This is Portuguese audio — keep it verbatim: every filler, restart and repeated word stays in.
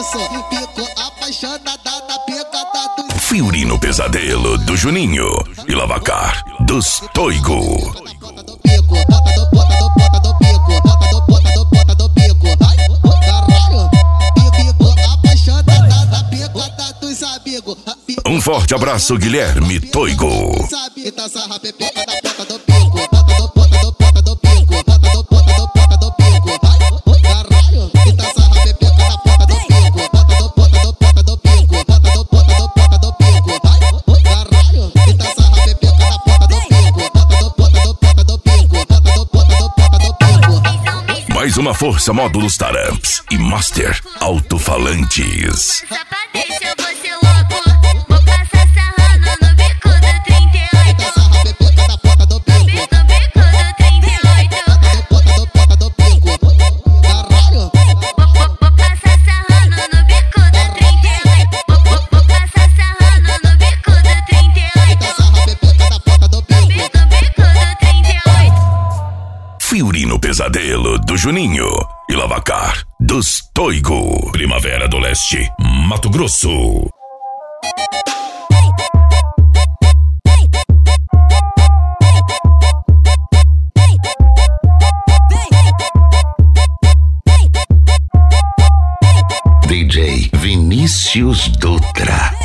grosso. Ficou apaixonada na pegada do Fiorino Pesadelo do Juninho e Lavacar dos Toigo. Bota do pico, bota do bota do bota do pico, bota do bota do bota do pico. Ai, caralho, ficou apaixonada na pegada dos amigos. Um forte abraço, Guilherme Toigo. Sabe, tá sarra pepeca da bota do pico, bota do bota do bota do pico, bota do bota do bota do pico. Ai, caralho, tá sarra pepeca da bota do pico, bota do bota do bota do pico, bota do bota do bota do pico. Ai, caralho, tá sarra pepeca da bota do pico, bota do bota do bota do pico, bota do bota do bota do pico. Mais uma força módulos Taramps e Master Alto-Falantes. Só pra deixar você louco, vou passar sarrando no bico do trinta e oito. Tá sarra pepeca da bota do pico, No bico do trinta e oito. bota do bota do pico. Caralho, Vou, vou, vou passar sarrando no bico do trinta e oito. Vou, vou, vou passar sarrando no bico do trinta e oito. tá sarra pepeca da bota do No pico. bico do trinta e oito. Fiorino Pesadelo do Juninho e Lavacar dos Toigo. Primavera do Leste, Mato Grosso. D J Vinícius Dutra.